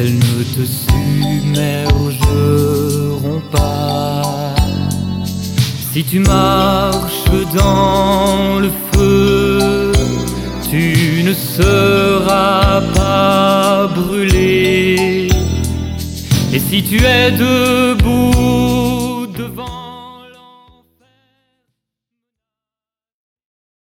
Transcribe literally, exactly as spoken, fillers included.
elles ne te submergeront pas. Si tu marches dans le feu, tu ne seras pas brûlé. Et si tu es debout